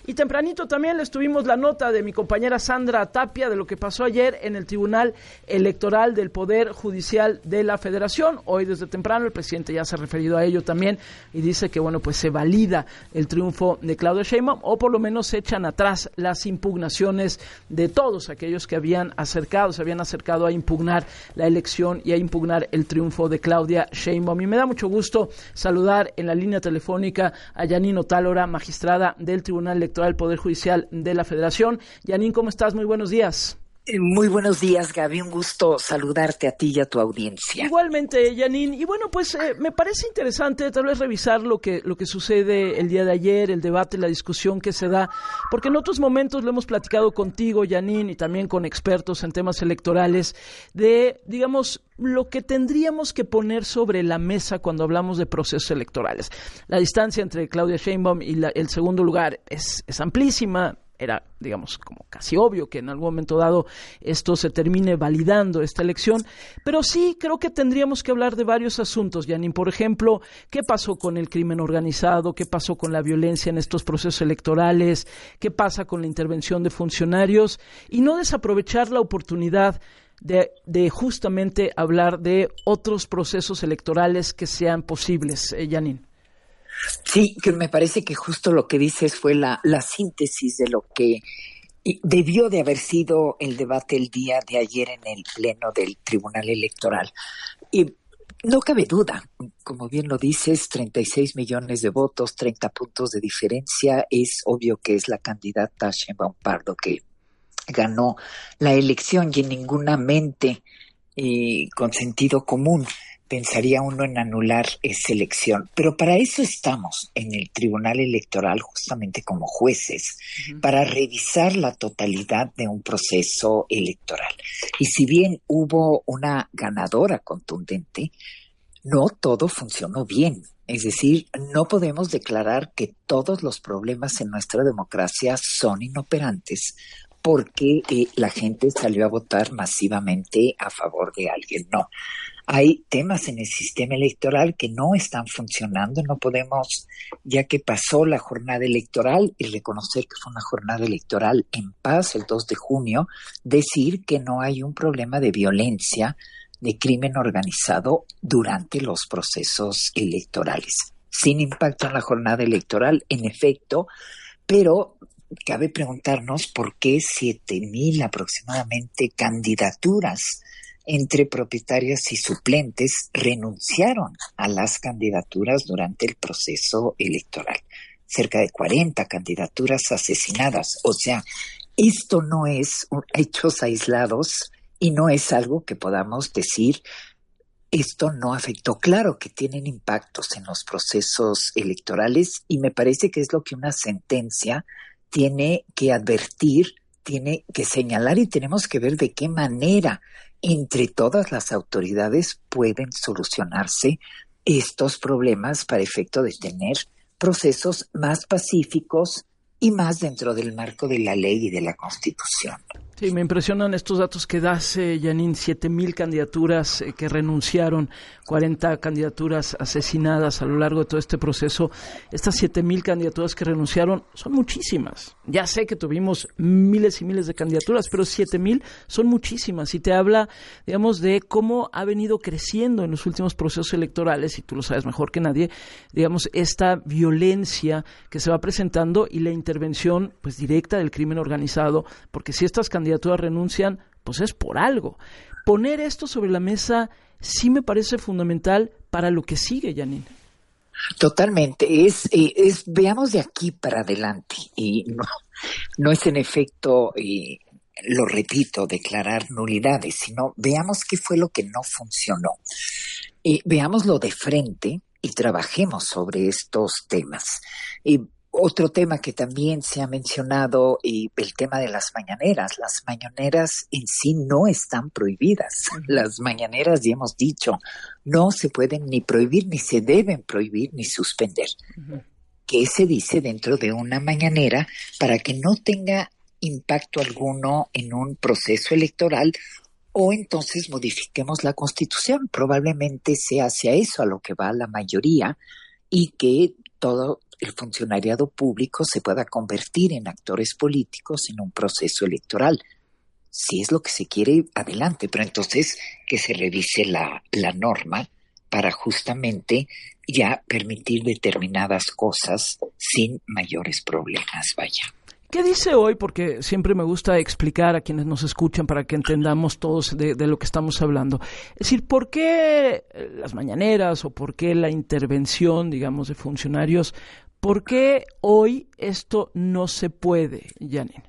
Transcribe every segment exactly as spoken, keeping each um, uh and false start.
Y tempranito también les tuvimos la nota de mi compañera Sandra Tapia de lo que pasó ayer en el Tribunal Electoral del Poder Judicial de la Federación. Hoy desde temprano el presidente ya se ha referido a ello también y dice que bueno, pues se valida el triunfo de Claudia Sheinbaum, o por lo menos se echan atrás las impugnaciones de todos aquellos que habían acercado, se habían acercado a impugnar la elección y a impugnar el triunfo de Claudia Sheinbaum. Y me da mucho gusto saludar en la línea telefónica a Yanine Otálora, magistrada del Tribunal Electoral del Poder Judicial de la Federación. Yanine, ¿cómo estás? Muy buenos días. Muy buenos días, Gaby. Un gusto saludarte a ti y a tu audiencia. Igualmente, Yanine. Y bueno, pues eh, me parece interesante tal vez revisar lo que lo que sucede el día de ayer, el debate, la discusión que se da, porque en otros momentos lo hemos platicado contigo, Yanine, y también con expertos en temas electorales, de, digamos, lo que tendríamos que poner sobre la mesa cuando hablamos de procesos electorales. La distancia entre Claudia Sheinbaum y la, el segundo lugar es, es amplísima. Era, digamos, como casi obvio que en algún momento dado esto se termine validando, esta elección, pero sí creo que tendríamos que hablar de varios asuntos, Yanine. Por ejemplo, ¿qué pasó con el crimen organizado? ¿Qué pasó con la violencia en estos procesos electorales? ¿Qué pasa con la intervención de funcionarios? Y no desaprovechar la oportunidad de, de justamente hablar de otros procesos electorales que sean posibles, eh, Yanine. Sí, que me parece que justo lo que dices fue la, la síntesis de lo que debió de haber sido el debate el día de ayer en el Pleno del Tribunal Electoral. Y no cabe duda, como bien lo dices, treinta y seis millones de votos, treinta puntos de diferencia. Es obvio que es la candidata Sheinbaum Pardo que ganó la elección, y en ninguna mente eh, con sentido común pensaría uno en anular esa elección. Pero para eso estamos en el Tribunal Electoral, justamente como jueces, uh-huh. para revisar la totalidad de un proceso electoral. Y si bien hubo una ganadora contundente, no todo funcionó bien. Es decir, no podemos declarar que todos los problemas en nuestra democracia son inoperantes porque eh, la gente salió a votar masivamente a favor de alguien. No. Hay temas en el sistema electoral que no están funcionando. No podemos, ya que pasó la jornada electoral y reconocer que fue una jornada electoral en paz el dos de junio, decir que no hay un problema de violencia, de crimen organizado durante los procesos electorales. Sin impacto en la jornada electoral, en efecto, pero cabe preguntarnos por qué siete mil aproximadamente candidaturas entre propietarias y suplentes renunciaron a las candidaturas durante el proceso electoral. Cerca de cuarenta candidaturas asesinadas. O sea, esto no es un, hechos aislados y no es algo que podamos decir esto no afectó. Claro que tienen impactos en los procesos electorales y me parece que es lo que una sentencia tiene que advertir, tiene que señalar, y tenemos que ver de qué manera entre todas las autoridades pueden solucionarse estos problemas para efecto de tener procesos más pacíficos y más dentro del marco de la ley y de la Constitución. Sí, me impresionan estos datos que das, eh, Yanine, siete mil candidaturas eh, que renunciaron, cuarenta candidaturas asesinadas a lo largo de todo este proceso. Estas siete mil candidaturas que renunciaron son muchísimas. Ya sé que tuvimos miles y miles de candidaturas, pero siete mil son muchísimas. Y te habla, digamos, de cómo ha venido creciendo en los últimos procesos electorales, y tú lo sabes mejor que nadie, digamos, esta violencia que se va presentando y la intervención pues directa del crimen organizado, porque si estas candidaturas renuncian, pues es por algo. Poner esto sobre la mesa sí me parece fundamental para lo que sigue, Yanine. Totalmente. Es, eh, es veamos de aquí para adelante. Y no, no es en efecto, eh, lo repito, declarar nulidades, sino veamos qué fue lo que no funcionó. Eh, veámoslo de frente y trabajemos sobre estos temas. Eh, Otro tema que también se ha mencionado, y el tema de las mañaneras. Las mañaneras en sí no están prohibidas. Uh-huh. Las mañaneras, ya hemos dicho, no se pueden ni prohibir, ni se deben prohibir, ni suspender. Uh-huh. ¿Qué se dice dentro de una mañanera para que no tenga impacto alguno en un proceso electoral? O entonces modifiquemos la Constitución. Probablemente sea hacia eso a lo que va la mayoría, y que todo el funcionariado público se pueda convertir en actores políticos en un proceso electoral. Si es lo que se quiere, adelante, pero entonces que se revise la, la norma para justamente ya permitir determinadas cosas sin mayores problemas, vaya. ¿Qué dice hoy? Porque siempre me gusta explicar a quienes nos escuchan para que entendamos todos de, de lo que estamos hablando. Es decir, ¿por qué las mañaneras o por qué la intervención, digamos, de funcionarios? ¿Por qué hoy esto no se puede, Janine?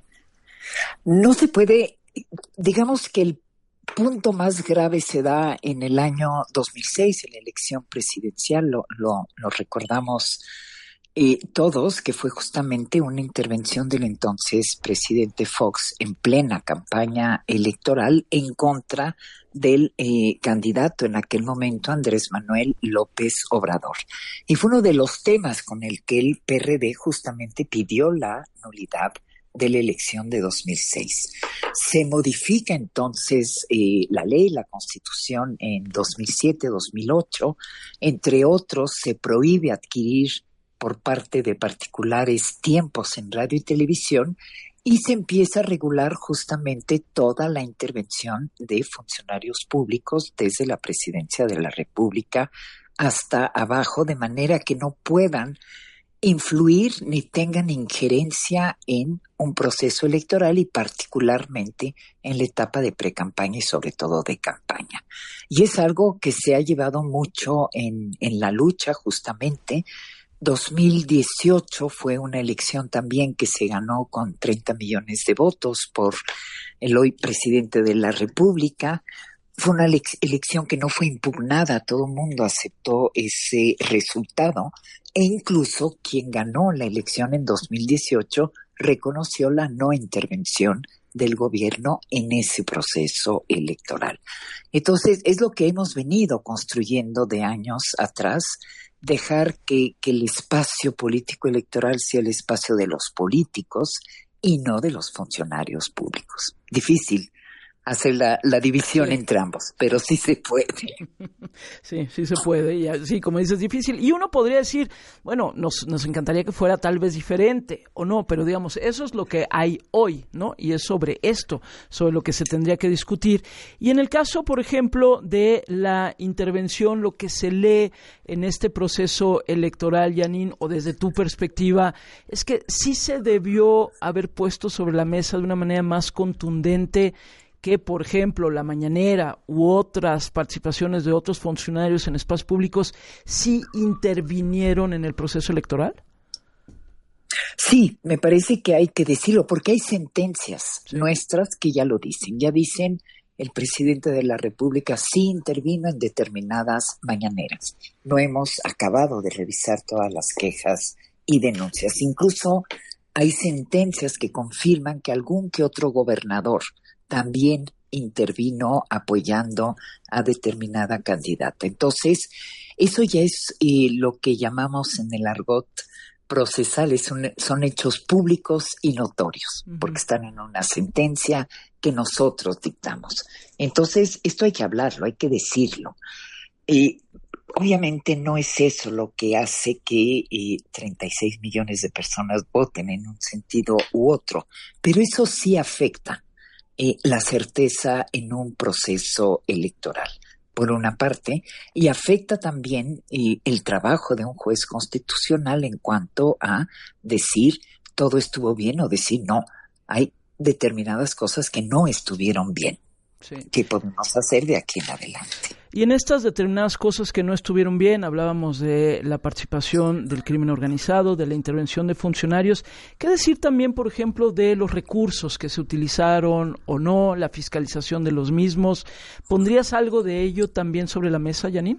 No se puede, digamos que el punto más grave se da en el año dos mil seis, en la elección presidencial, lo, lo, lo recordamos eh, todos, que fue justamente una intervención del entonces presidente Fox en plena campaña electoral en contra del eh, candidato en aquel momento, Andrés Manuel López Obrador. Y fue uno de los temas con el que el P R D justamente pidió la nulidad de la elección de dos mil seis. Se modifica entonces eh, la ley, la Constitución en dos mil siete, dos mil ocho. Entre otros, se prohíbe adquirir por parte de particulares tiempos en radio y televisión y se empieza a regular justamente toda la intervención de funcionarios públicos desde la Presidencia de la República hasta abajo, de manera que no puedan influir ni tengan injerencia en un proceso electoral y particularmente en la etapa de precampaña y sobre todo de campaña. Y es algo que se ha llevado mucho en, en la lucha justamente. dos mil dieciocho fue una elección también que se ganó con treinta millones de votos por el hoy presidente de la República. Fue una elección que no fue impugnada, todo el mundo aceptó ese resultado e incluso quien ganó la elección en dos mil dieciocho reconoció la no intervención del gobierno en ese proceso electoral. Entonces, es lo que hemos venido construyendo de años atrás, dejar que, que el espacio político electoral sea el espacio de los políticos y no de los funcionarios públicos. Difícil hacer la, la división sí. entre ambos, pero sí se puede. Sí, sí se puede, y así como dices, difícil. Y uno podría decir, bueno, nos, nos encantaría que fuera tal vez diferente, o no, pero digamos, eso es lo que hay hoy, ¿no? Y es sobre esto, sobre lo que se tendría que discutir. Y en el caso, por ejemplo, de la intervención, lo que se lee en este proceso electoral, Janine, o desde tu perspectiva, es que sí se debió haber puesto sobre la mesa de una manera más contundente que, por ejemplo, la mañanera u otras participaciones de otros funcionarios en espacios públicos sí intervinieron en el proceso electoral? Sí, me parece que hay que decirlo, porque hay sentencias sí. nuestras que ya lo dicen. Ya dicen, el presidente de la República sí intervino en determinadas mañaneras. No hemos acabado de revisar todas las quejas y denuncias. Incluso hay sentencias que confirman que algún que otro gobernador también intervino apoyando a determinada candidata. Entonces, eso ya es eh, lo que llamamos en el argot procesal, son, son hechos públicos y notorios, uh-huh. porque están en una sentencia que nosotros dictamos. Entonces, esto hay que hablarlo, hay que decirlo. Y obviamente no es eso lo que hace que eh, treinta y seis millones de personas voten en un sentido u otro, pero eso sí afecta Eh, la certeza en un proceso electoral, por una parte, y afecta también eh, el trabajo de un juez constitucional en cuanto a decir todo estuvo bien o decir no, hay determinadas cosas que no estuvieron bien. Sí. ¿Qué podemos hacer de aquí en adelante? Y en estas determinadas cosas que no estuvieron bien, hablábamos de la participación del crimen organizado, de la intervención de funcionarios. ¿Qué decir también, por ejemplo, de los recursos que se utilizaron o no, la fiscalización de los mismos? ¿Pondrías algo de ello también sobre la mesa, Janine?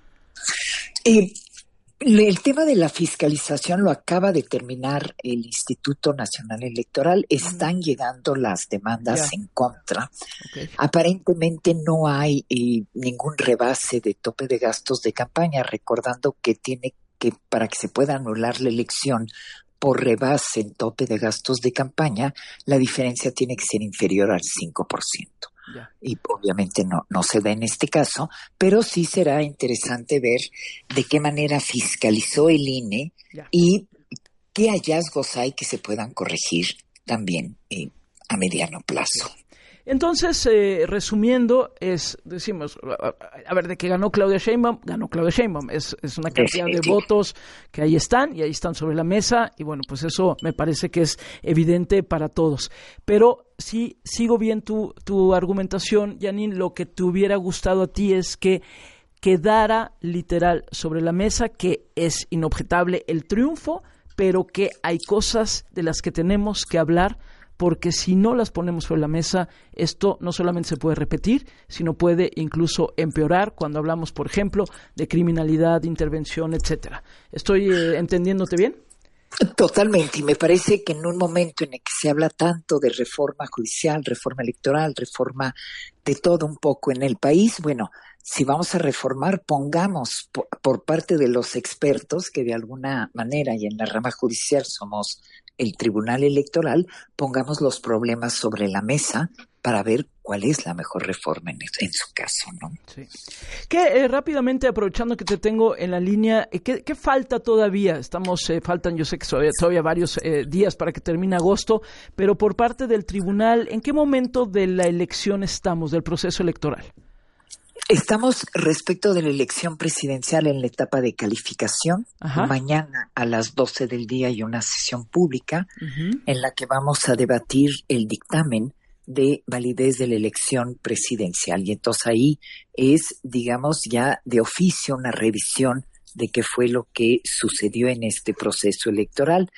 Eh, el tema de la fiscalización lo acaba de terminar el Instituto Nacional Electoral. Están llegando las demandas yeah. en contra. Okay. Aparentemente no hay eh, ningún rebase de tope de gastos de campaña, recordando que tiene que, para que se pueda anular la elección por rebase en tope de gastos de campaña, la diferencia tiene que ser inferior al cinco por ciento. Yeah. Y obviamente no, no se da en este caso, pero sí será interesante ver de qué manera fiscalizó el I N E yeah. y qué hallazgos hay que se puedan corregir también eh, a mediano plazo. Entonces, eh, resumiendo, es, decimos, a, a ver, de que ganó Claudia Sheinbaum, ganó Claudia Sheinbaum. Es, es una cantidad de votos que ahí están y ahí están sobre la mesa y bueno, pues eso me parece que es evidente para todos. Pero si sigo bien tu, tu argumentación, Janine, lo que te hubiera gustado a ti es que quedara literal sobre la mesa que es inobjetable el triunfo, pero que hay cosas de las que tenemos que hablar, porque si no las ponemos sobre la mesa, esto no solamente se puede repetir, sino puede incluso empeorar cuando hablamos, por ejemplo, de criminalidad, de intervención, etcétera. ¿Estoy eh, entendiéndote bien? Totalmente, y me parece que en un momento en el que se habla tanto de reforma judicial, reforma electoral, reforma de todo un poco en el país, bueno, si vamos a reformar, pongamos por, por parte de los expertos, que de alguna manera y en la rama judicial somos el Tribunal Electoral, pongamos los problemas sobre la mesa para ver cuál es la mejor reforma en, en su caso, ¿no? Sí. Que eh, rápidamente, aprovechando que te tengo en la línea, eh, ¿qué, qué falta todavía? Estamos, eh, faltan, yo sé que todavía, todavía varios eh, días para que termine agosto, pero por parte del tribunal, ¿en qué momento de la elección estamos, del proceso electoral? Estamos respecto de la elección presidencial en la etapa de calificación. Ajá. Mañana a las doce del día hay una sesión pública uh-huh. en la que vamos a debatir el dictamen de validez de la elección presidencial. Y entonces ahí es, digamos, ya de oficio una revisión de qué fue lo que sucedió en este proceso electoral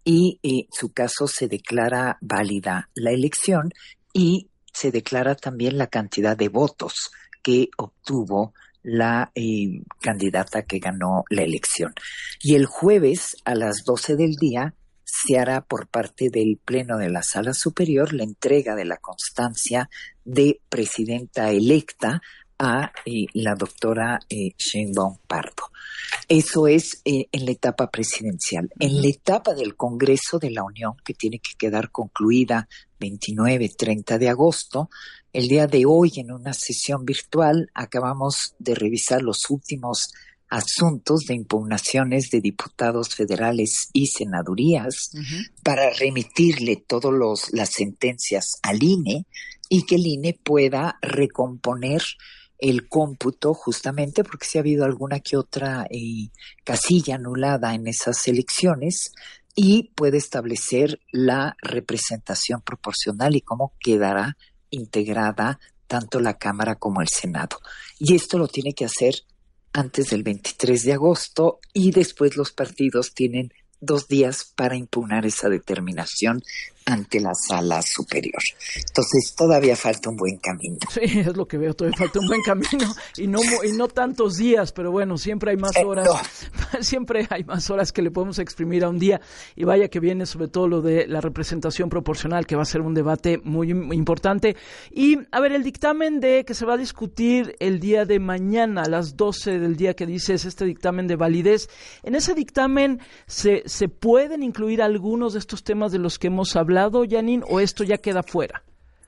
y en eh, su caso se declara válida la elección y se declara también la cantidad de votos que obtuvo la eh, candidata que ganó la elección. Y el jueves a las doce del día se hará por parte del Pleno de la Sala Superior la entrega de la constancia de presidenta electa a eh, la doctora eh, Sheinbaum Pardo. Eso es eh, en la etapa presidencial. En la etapa del Congreso de la Unión, que tiene que quedar concluida veintinueve, treinta de agosto, el día de hoy en una sesión virtual acabamos de revisar los últimos asuntos de impugnaciones de diputados federales y senadurías uh-huh. para remitirle todas las sentencias al I N E y que el I N E pueda recomponer el cómputo justamente porque si ha habido alguna que otra eh, casilla anulada en esas elecciones y puede establecer la representación proporcional y cómo quedará integrada tanto la Cámara como el Senado. Y esto lo tiene que hacer antes del veintitrés de agosto y después los partidos tienen dos días para impugnar esa determinación ante la Sala Superior. Entonces todavía falta un buen camino. Sí, es lo que veo, todavía falta un buen camino y no y no tantos días, pero bueno, siempre hay más horas, eh, no. siempre hay más horas que le podemos exprimir a un día y vaya que viene sobre todo lo de la representación proporcional, que va a ser un debate muy, muy importante. Y a ver, el dictamen de que se va a discutir el día de mañana a las doce del día que dices, este dictamen de validez, en ese dictamen se, se pueden incluir algunos de estos temas de los que hemos hablado, Janine, o esto ya queda fuera?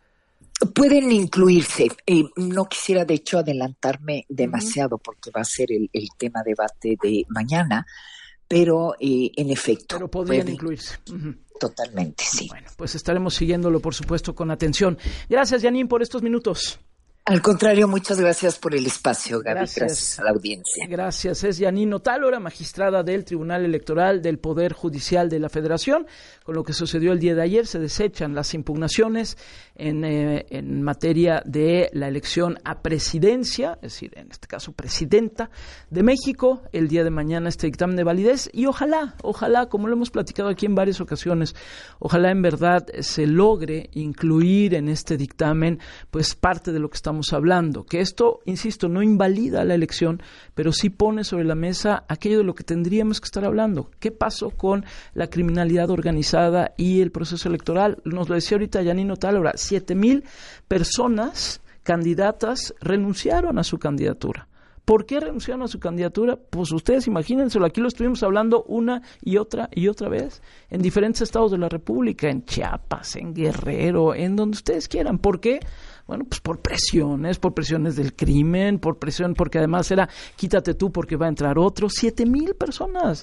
Pueden incluirse. Eh, no quisiera, de hecho, adelantarme demasiado uh-huh. porque va a ser el, el tema debate de mañana, pero eh, en efecto. Pero podrían puede, incluirse. Uh-huh. Totalmente, sí. Bueno, pues estaremos siguiéndolo, por supuesto, con atención. Gracias, Janine, por estos minutos. Al contrario, muchas gracias por el espacio, Gaby. Gracias, gracias a la audiencia. Gracias. Es Janine Otálora, magistrada del Tribunal Electoral del Poder Judicial de la Federación. Con lo que sucedió el día de ayer, se desechan las impugnaciones en, eh, en materia de la elección a presidencia, es decir, en este caso, presidenta de México. El día de mañana este dictamen de validez y ojalá, ojalá, como lo hemos platicado aquí en varias ocasiones, ojalá en verdad se logre incluir en este dictamen pues parte de lo que estamos hablando, que esto, insisto, no invalida la elección, pero sí pone sobre la mesa aquello de lo que tendríamos que estar hablando. ¿Qué pasó con la criminalidad organizada y el proceso electoral? Nos lo decía ahorita Janine Otálora, siete mil personas candidatas renunciaron a su candidatura. ¿Por qué renunciaron a su candidatura? Pues ustedes imagínenselo, aquí lo estuvimos hablando una y otra y otra vez, en diferentes estados de la República, en Chiapas, en Guerrero, en donde ustedes quieran. ¿Por qué? Bueno, pues por presiones, por presiones del crimen, por presión, porque además era quítate tú porque va a entrar otro. Siete mil personas.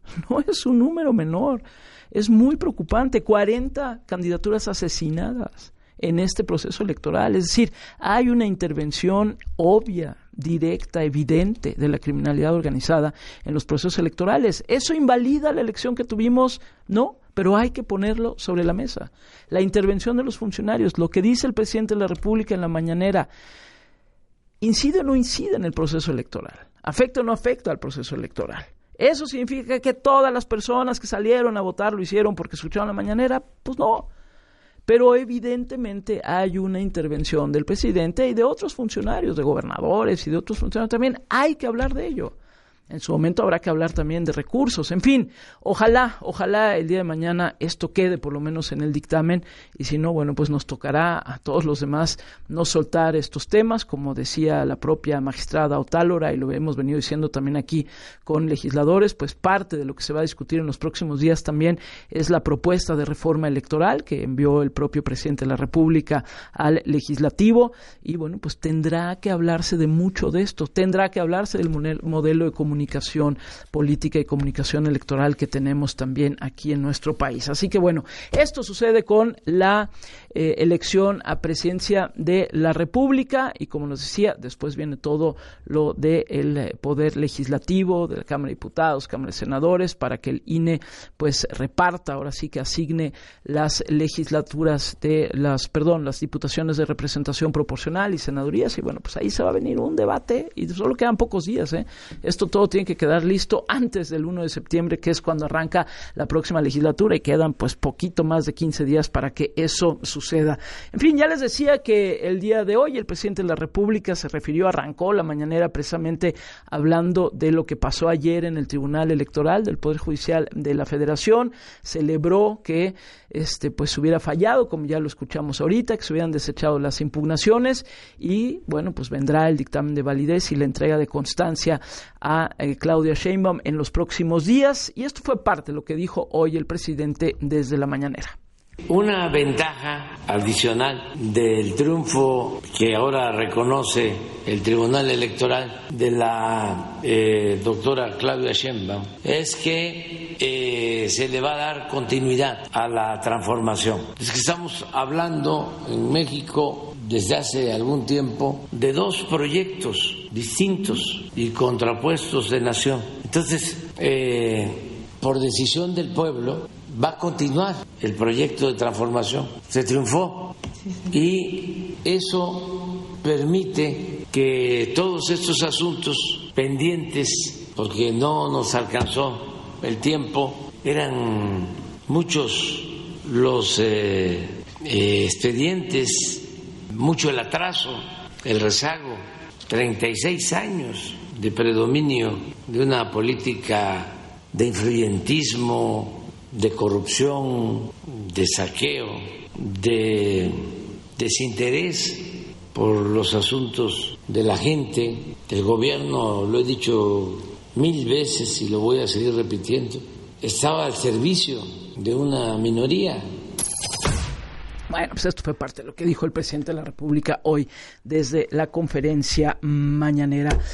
No es un número menor. Es muy preocupante. cuarenta candidaturas asesinadas en este proceso electoral. Es decir, hay una intervención obvia, directa, evidente de la criminalidad organizada en los procesos electorales. ¿Eso invalida la elección que tuvimos? No, pero hay que ponerlo sobre la mesa. La intervención de los funcionarios, lo que dice el presidente de la República en la mañanera, ¿incide o no incide en el proceso electoral? ¿Afecta o no afecta al proceso electoral? ¿Eso significa que todas las personas que salieron a votar lo hicieron porque escucharon la mañanera? Pues no. Pero evidentemente hay una intervención del presidente y de otros funcionarios, de gobernadores y de otros funcionarios también. Hay que hablar de ello. En su momento habrá que hablar también de recursos. En fin, ojalá, ojalá el día de mañana esto quede por lo menos en el dictamen, y si no, bueno, pues nos tocará a todos los demás no soltar estos temas, como decía la propia magistrada Otálora, y lo hemos venido diciendo también aquí con legisladores, pues parte de lo que se va a discutir en los próximos días también es la propuesta de reforma electoral que envió el propio presidente de la República al legislativo, y bueno, pues tendrá que hablarse de mucho de esto, tendrá que hablarse del modelo de comunicación comunicación política y comunicación electoral que tenemos también aquí en nuestro país. Así que bueno, esto sucede con la eh, elección a presidencia de la República, y como nos decía, después viene todo lo del poder legislativo, de la Cámara de Diputados, Cámara de Senadores, para que el I N E pues reparta, ahora sí que asigne las legislaturas de las, perdón, las diputaciones de representación proporcional y senadurías, y bueno, pues ahí se va a venir un debate, y solo quedan pocos días, ¿eh? Esto todo tiene que quedar listo antes del primero de septiembre, que es cuando arranca la próxima legislatura, y quedan pues poquito más de quince días para que eso suceda. En fin, ya les decía que el día de hoy el presidente de la República se refirió, arrancó la mañanera precisamente hablando de lo que pasó ayer en el Tribunal Electoral del Poder Judicial de la Federación. Celebró que este pues hubiera fallado, como ya lo escuchamos ahorita, que se hubieran desechado las impugnaciones, y bueno, pues vendrá el dictamen de validez y la entrega de constancia a eh, Claudia Sheinbaum en los próximos días, y esto fue parte de lo que dijo hoy el presidente desde la mañanera. Una ventaja adicional del triunfo que ahora reconoce el Tribunal Electoral de la eh, doctora Claudia Sheinbaum es que eh, se le va a dar continuidad a la transformación. Es que estamos hablando en México desde hace algún tiempo de dos proyectos distintos y contrapuestos de nación. Entonces, eh, por decisión del pueblo, va a continuar el proyecto de transformación. Se triunfó, y eso permite que todos estos asuntos pendientes, porque no nos alcanzó el tiempo, eran muchos los eh, eh, expedientes, mucho el atraso, el rezago, treinta y seis años de predominio de una política de influyentismo, de corrupción, de saqueo, de desinterés por los asuntos de la gente. El gobierno, lo he dicho mil veces y lo voy a seguir repitiendo, estaba al servicio de una minoría. Bueno, pues esto fue parte de lo que dijo el presidente de la República hoy desde la conferencia mañanera.